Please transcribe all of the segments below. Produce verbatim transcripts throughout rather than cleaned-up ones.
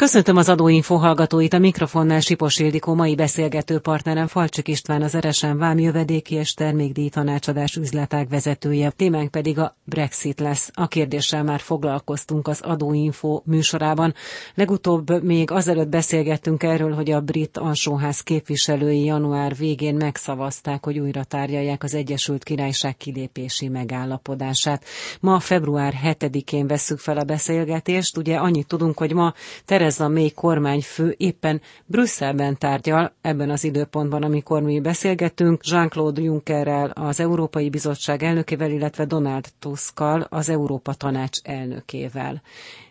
Köszöntöm az Adóinfo hallgatóit, a mikrofonnál Sipos Ildikó, mai beszélgető partnerem Falcsik István, az er es em vámjövedéki és termékdíj tanácsadás üzletág vezetője. Témánk pedig a Brexit lesz. A kérdéssel már foglalkoztunk az Adóinfo műsorában. Legutóbb még azelőtt beszélgettünk erről, hogy a brit alsóház képviselői január végén megszavazták, hogy újra tárgyalják az Egyesült Királyság kilépési megállapodását. Ma február hetedikén vesszük fel a beszélgetést. Ugye annyit tudunk, hogy ma Theresa May kormányfő éppen Brüsszelben tárgyal, ebben az időpontban, amikor mi beszélgetünk, Jean-Claude Junckerrel, az Európai Bizottság elnökével, illetve Donald Tuskkal, az Európa Tanács elnökével.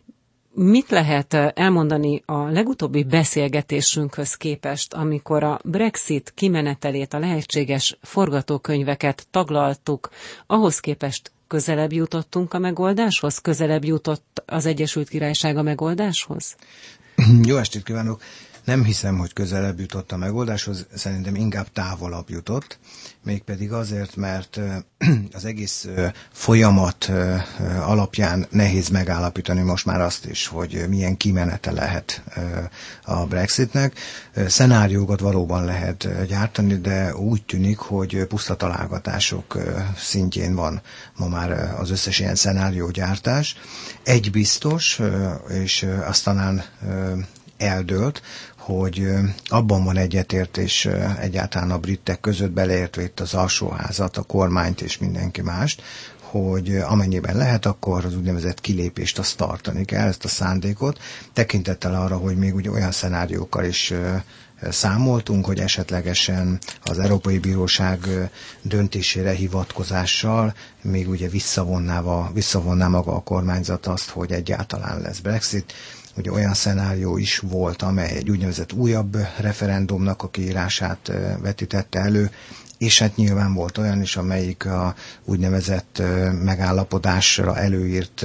Mit lehet elmondani a legutóbbi beszélgetésünkhöz képest, amikor a Brexit kimenetelét, a lehetséges forgatókönyveket taglaltuk, ahhoz képest közelebb jutottunk a megoldáshoz? Közelebb jutott az Egyesült Királyság a megoldáshoz? Jó estét kívánok! Nem hiszem, hogy közelebb jutott a megoldáshoz, szerintem inkább távolabb jutott, mégpedig azért, mert az egész folyamat alapján nehéz megállapítani most már azt is, hogy milyen kimenete lehet a Brexitnek. Szenáriókat valóban lehet gyártani, de úgy tűnik, hogy puszta találgatások szintjén van ma már az összes ilyen szenáriógyártás. Egy biztos, és azt talán eldőlt, hogy abban van egyetértés egyáltalán a britek között, beleértve itt az alsóházat, a kormányt és mindenki mást, hogy amennyiben lehet, akkor az úgynevezett kilépést azt tartani kell, ezt a szándékot, tekintettel arra, hogy még ugye olyan szenáriókkal is számoltunk, hogy esetlegesen az Európai Bíróság döntésére hivatkozással még ugye visszavonná, visszavonná maga a kormányzat azt, hogy egyáltalán lesz Brexit. Ugye olyan szenárió is volt, amely egy úgynevezett újabb referendumnak a kiírását vetítette elő, és hát nyilván volt olyan is, amelyik a úgynevezett megállapodásra előírt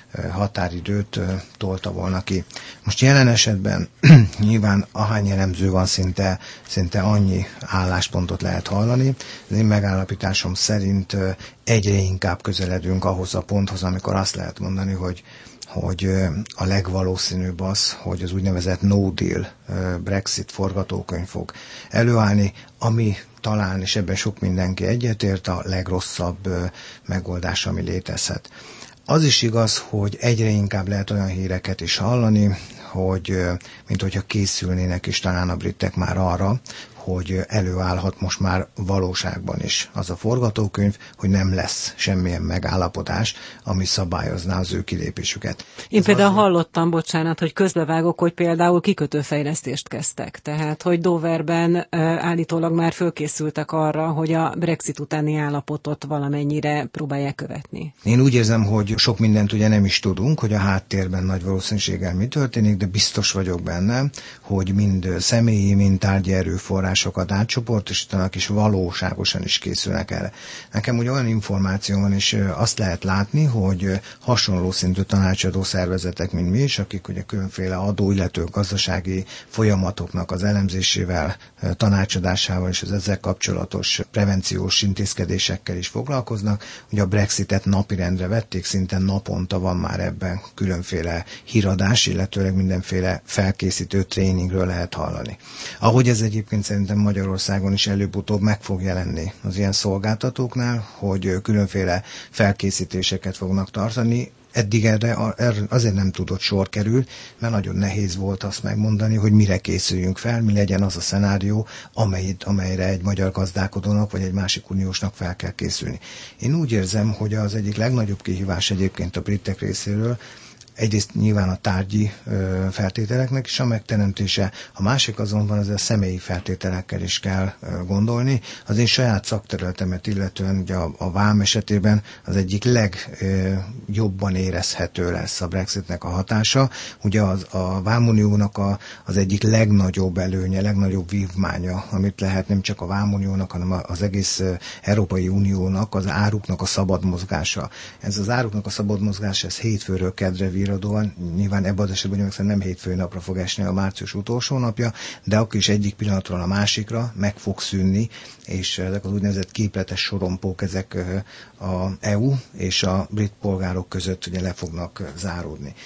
határidőt tolta volna ki. Most jelen esetben nyilván ahány elemző van, szinte, szinte annyi álláspontot lehet hallani. Az én megállapításom szerint egyre inkább közeledünk ahhoz a ponthoz, amikor azt lehet mondani, hogy hogy a legvalószínűbb az, hogy az úgynevezett no deal Brexit forgatókönyv fog előállni, ami talán, és ebben sok mindenki egyetért, a legrosszabb megoldás, ami létezhet. Az is igaz, hogy egyre inkább lehet olyan híreket is hallani, hogy mint hogyha készülnének is talán a britek már arra, hogy előállhat most már valóságban is az a forgatókönyv, hogy nem lesz semmilyen megállapodás, ami szabályozná az ő kilépésüket. Én Ez például azért... hallottam, bocsánat, hogy közbevágok, hogy például kikötőfejlesztést kezdtek. Tehát, hogy Doverben állítólag már fölkészültek arra, hogy a Brexit utáni állapotot valamennyire próbálják követni. Én úgy érzem, hogy sok mindent ugye nem is tudunk, hogy a háttérben nagy valószínűséggel mi történik, de biztos vagyok benne, hogy mind személyi, mind tárgyi erőforrásokat átcsoportosítanak, és valóságosan is készülnek erre. Nekem ugye olyan információ van, és azt lehet látni, hogy hasonló szintű tanácsadó szervezetek, mint mi is, akik ugye különféle adó, illető gazdasági folyamatoknak az elemzésével, tanácsadásával és az ezzel kapcsolatos prevenciós intézkedésekkel is foglalkoznak. Ugye a Brexitet napirendre vették, szinte naponta van már ebben különféle híradás, illetőleg mindenféle felkészítő tréningről lehet hallani. Ahogy ez egyébként szerintem Magyarországon is előbb-utóbb meg fog jelenni az ilyen szolgáltatóknál, hogy különféle felkészítéseket fognak tartani. Eddig erre azért nem tudott sor kerül, mert nagyon nehéz volt azt megmondani, hogy mire készüljünk fel, mi legyen az a szenárió, amely, amelyre egy magyar gazdálkodónak vagy egy másik uniósnak fel kell készülni. Én úgy érzem, hogy az egyik legnagyobb kihívás egyébként a britek részéről, egyrészt nyilván a tárgyi ö, feltételeknek is a megteremtése, a másik azonban az a személyi feltételekkel is kell ö, gondolni. Az én saját szakterületemet illetően ugye a, a vám esetében az egyik legjobban érezhető lesz a Brexitnek a hatása. Ugye az, a vámuniónak a, az egyik legnagyobb előnye, legnagyobb vívmánya, amit lehet nem csak a vámuniónak, hanem az egész Európai Uniónak, az áruknak a szabad mozgása. Ez az áruknak a szabad mozgása, ez hétfőről kedre viradóan, nyilván ebben az esetben nem hétfői napra fog esni a március utolsó napja, de akkor is egyik pillanatról a másikra meg fog szűnni, és ezek az úgynevezett képletes sorompók, ezek a é u és a brit polgárok között ugye le fognak záródni.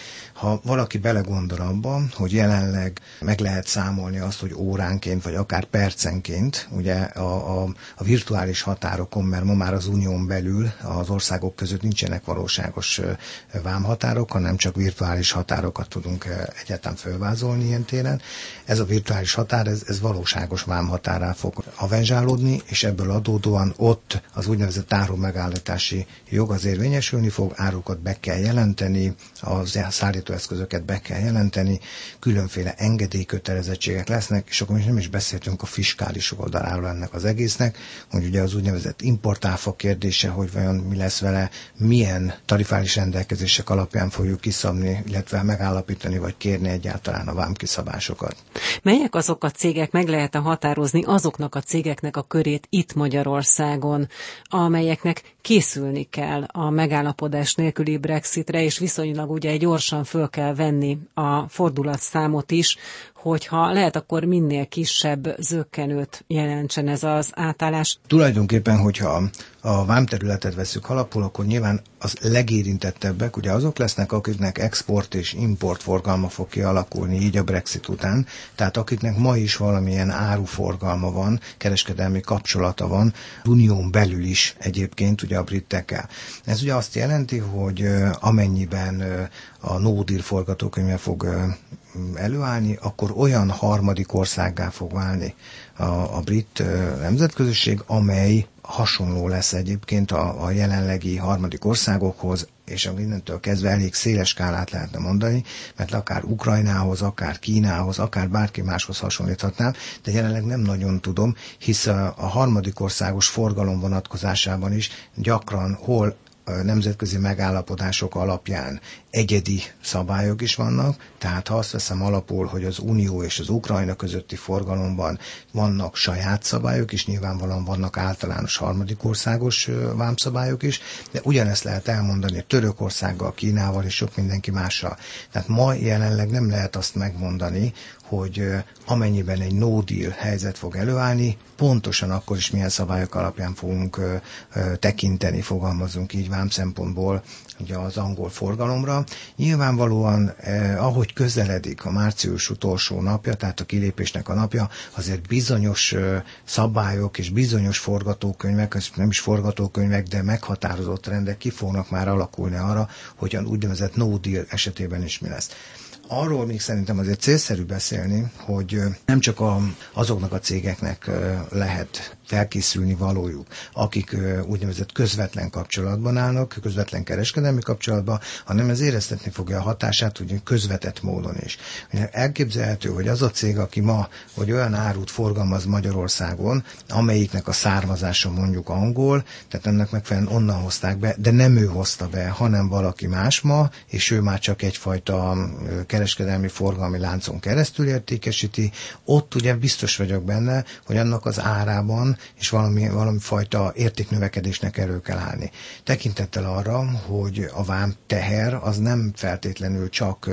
Ha valaki belegondol abba, hogy jelenleg meg lehet számolni azt, hogy óránként, vagy akár percenként, ugye a, a, a virtuális határokon, mert ma már az unión belül az országok között nincsenek valóságos vámhatárok, hanem csak virtuális határokat tudunk egyáltalán fölvázolni ilyen téren. Ez a virtuális határ, ez, ez valóságos vámhatárá fog avenzsálódni, és ebből adódóan ott az úgynevezett áru megállítási jog az érvényesülni fog, árukat be kell jelenteni, a szállítóeszközöket be kell jelenteni, különféle engedélykötelezettségek lesznek, és akkor nem is beszéltünk a fiskális oldaláról ennek az egésznek, hogy ugye az úgynevezett importáfa kérdése, hogy vajon mi lesz vele, milyen tarifális rendelkezések alapján fogjuk kiszabni, illetve megállapítani, vagy kérni egyáltalán a vámkiszabásokat. Melyek azok a cégek, meg lehet-e határozni azoknak a cégeknek a körét itt Magyarországon, amelyeknek készülni kell a megállapodás nélküli Brexitre, és viszonylag ugye gyorsan föl kell venni a fordulatszámot is, hogyha lehet, akkor minél kisebb zökkenőt jelentsen ez az átállás. Tulajdonképpen, hogyha a vámterületet veszük alapul, akkor nyilván az legérintettebbek ugye azok lesznek, akiknek export és import forgalma fog kialakulni így a Brexit után, tehát akiknek ma is valamilyen áruforgalma van, kereskedelmi kapcsolata van, unión belül is egyébként ugye a britekkel. Ez ugye azt jelenti, hogy amennyiben a no deal forgatókönyve fog előállni, akkor olyan harmadik országgá fog válni a, a brit nemzetközösség, amely hasonló lesz egyébként a, a jelenlegi harmadik országokhoz, és innentől kezdve elég széles skálát lehetne mondani, mert akár Ukrajnához, akár Kínához, akár bárki máshoz hasonlíthatnám, de jelenleg nem nagyon tudom, hisz a, a harmadik országos forgalom vonatkozásában is gyakran hol nemzetközi megállapodások alapján egyedi szabályok is vannak, tehát ha azt veszem alapul, hogy az Unió és az Ukrajna közötti forgalomban vannak saját szabályok is, nyilvánvalóan vannak általános harmadik országos vámszabályok is, de ugyanezt lehet elmondani Törökországgal, Kínával és sok mindenki mással. Tehát ma jelenleg nem lehet azt megmondani, hogy amennyiben egy no deal helyzet fog előállni, pontosan akkor is milyen szabályok alapján fogunk ö, ö, tekinteni, fogalmazunk így vám szempontból ugye az angol forgalomra. Nyilvánvalóan eh, ahogy közeledik a március utolsó napja, tehát a kilépésnek a napja, azért bizonyos eh, szabályok és bizonyos forgatókönyvek, nem is forgatókönyvek, de meghatározott rendek ki fognak már alakulni arra, hogy úgynevezett no deal esetében is mi lesz. Arról még szerintem azért célszerű beszélni, hogy nem csak a, azoknak a cégeknek lehet felkészülni valójuk, akik úgynevezett közvetlen kapcsolatban állnak, közvetlen kereskedelmi kapcsolatban, hanem ez éreztetni fogja a hatását, hogy közvetett módon is. Elképzelhető, hogy az a cég, aki ma vagy olyan árut forgalmaz Magyarországon, amelyiknek a származása mondjuk angol, tehát ennek megfelelően onnan hozták be, de nem ő hozta be, hanem valaki más ma, és ő már csak egyfajta kereskedelmi forgalmi láncon keresztül értékesíti, ott ugye biztos vagyok benne, hogy annak az árában és valami, valami fajta értéknövekedésnek elő kell állni. Tekintettel arra, hogy a vám teher az nem feltétlenül csak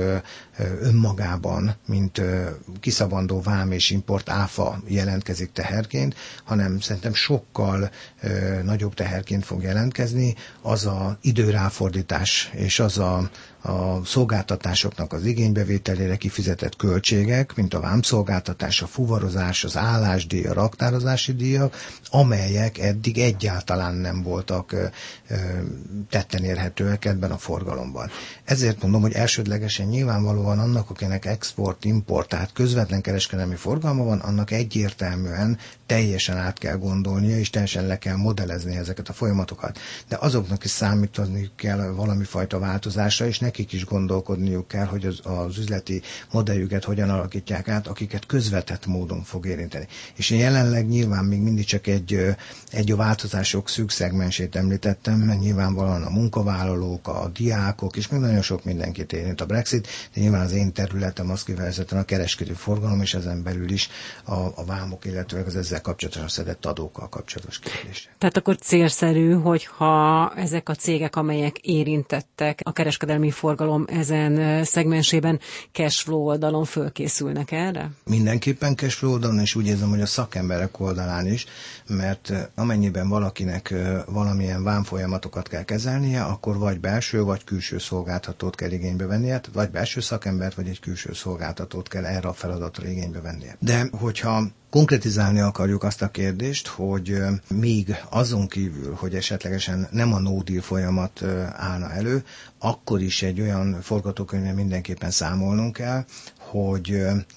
önmagában, mint kiszabandó vám és import áfa jelentkezik teherként, hanem szerintem sokkal nagyobb teherként fog jelentkezni az a időráfordítás és az a a szolgáltatásoknak az igénybevételére kifizetett költségek, mint a vámszolgáltatás, a fuvarozás, az állásdíj, a raktározási díjak, amelyek eddig egyáltalán nem voltak ö, ö, tetten érhetőek ebben a forgalomban. Ezért mondom, hogy elsődlegesen nyilvánvalóan annak, akinek export, import, tehát közvetlen kereskedelmi forgalma van, annak egyértelműen teljesen át kell gondolnia, és teljesen le kell modellezni ezeket a folyamatokat. De azoknak is számítani kell valami fajta változásra, és nekik is gondolkodniuk kell, hogy az, az üzleti modelljüket hogyan alakítják át, akiket közvetett módon fog érinteni. És én jelenleg nyilván még mindig csak egy, egy a változások szűk szegmensét említettem, mert nyilvánvalóan a munkavállalók, a diákok, és még nagyon sok mindenkit érint a Brexit, de nyilván nyilván az én területem az kifejezetten a kereskedő forgalom, és ezen belül is a, a vámok, illetve az ezzel kapcsolatosan szedett adókkal kapcsolatos kérdés. Tehát akkor célszerű, hogyha ezek a cégek, amelyek érintettek a kereskedelmi forgalom ezen szegmensében cashflow oldalon fölkészülnek erre? Mindenképpen cashflow oldalon, és úgy érzem, hogy a szakemberek oldalán is, mert amennyiben valakinek valamilyen vámfolyamatokat kell kezelnie, akkor vagy belső, vagy külső szolgáltatót kell igénybe vennie, vagy belső szakembert, vagy egy külső szolgáltatót kell erre a feladatra igénybe vennie. De hogyha konkretizálni akarjuk azt a kérdést, hogy még azon kívül, hogy esetlegesen nem a no deal folyamat állna elő, akkor is egy olyan forgatókönyvvel mindenképpen számolnunk kell, hogy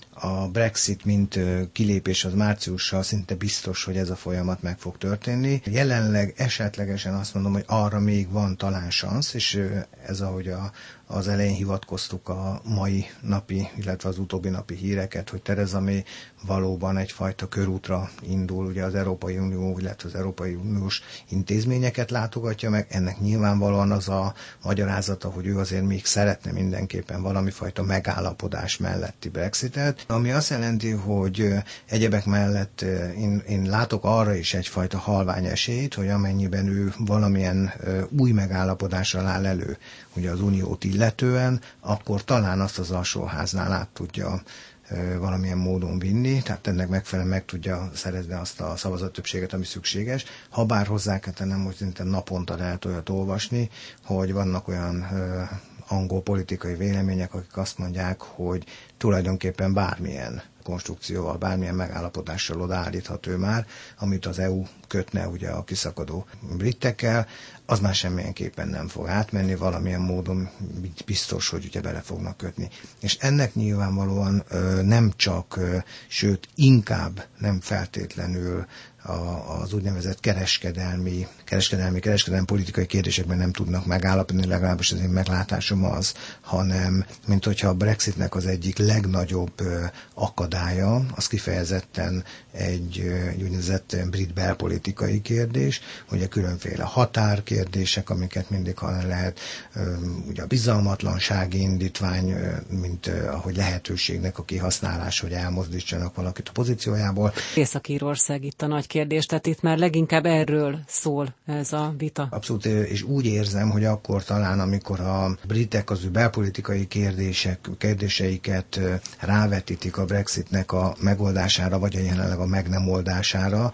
a Brexit, mint kilépés az márciussal szinte biztos, hogy ez a folyamat meg fog történni. Jelenleg esetlegesen azt mondom, hogy arra még van talán szansz, és ez ahogy a, az elején hivatkoztuk a mai napi, illetve az utóbbi napi híreket, hogy Theresa May valóban egyfajta körútra indul, ugye az Európai Unió, illetve az Európai Uniós intézményeket látogatja meg. Ennek nyilvánvalóan az a magyarázata, hogy ő azért még szeretne mindenképpen valami fajta megállapodás melletti Brexitet, ami azt jelenti, hogy egyebek mellett én, én látok arra is egyfajta halvány esélyt, hogy amennyiben ő valamilyen új megállapodással áll elő, ugye az uniót illetően, akkor talán azt az alsóháznál át tudja valamilyen módon vinni, tehát ennek megfelelően meg tudja szerezni azt a szavazattöbbséget, ami szükséges. Habár hozzá kell tennem, hogy szerintem naponta lehet olyat olvasni, hogy vannak olyan ö, angol politikai vélemények, akik azt mondják, hogy tulajdonképpen bármilyen konstrukcióval, bármilyen megállapodással odaállíthat ő már, amit az é u kötne ugye a kiszakadó britekkel, az már semmilyenképpen nem fog átmenni, valamilyen módon biztos, hogy ugye bele fognak kötni. És ennek nyilvánvalóan ö, nem csak, ö, sőt inkább nem feltétlenül a, az úgynevezett kereskedelmi, kereskedelmi, kereskedelmi politikai kérdésekben nem tudnak megállapodni, legalábbis az én meglátásom az, hanem mint hogyha a Brexitnek az egyik legnagyobb ö, akadálya, az kifejezetten egy, ö, egy úgynevezett brit belpolitikai kérdés, ugye különféle határkérdések, amiket mindig hallani lehet, ö, ugye a bizalmatlansági indítvány, ö, mint ö, ahogy lehetőségnek a kihasználás, hogy elmozdítsanak valakit a pozíciójából. Észak-Írország itt a nagy kérdés, tehát itt már leginkább erről szól ez a vita. Abszolút, és úgy érzem, hogy akkor talán, amikor a britek az ő belpolitikai kérdések, kérdéseiket rávetítik a Brexitnek a megoldására, vagy a jelenleg a meg nem oldására,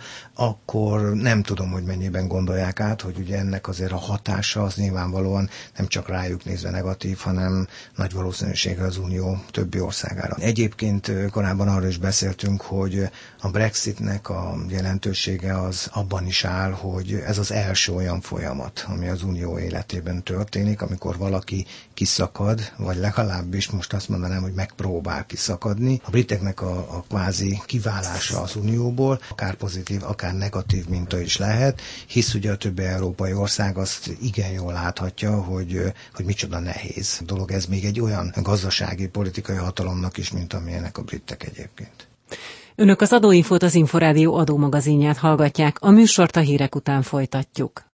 akkor nem tudom, hogy mennyiben gondolják át, hogy ugye ennek azért a hatása az nyilvánvalóan nem csak rájuk nézve negatív, hanem nagy valószínűséggel az Unió többi országára. Egyébként korábban arról is beszéltünk, hogy a Brexitnek a jelentősége az abban is áll, hogy ez az első olyan folyamat, ami az Unió életében történik, amikor valaki kiszakad, vagy legalábbis most azt mondanám, hogy megpróbál kiszakadni. A briteknek a, a kvázi kiválása az Unióból, akár pozitív, akár negatív minta is lehet, hisz ugye a többi európai ország azt igen jól láthatja, hogy, hogy micsoda nehéz dolog. Ez még egy olyan gazdasági, politikai hatalomnak is, mint amilyenek a britek egyébként. Önök az Adóinfót, az Inforádió adómagazinját hallgatják, a műsort a hírek után folytatjuk.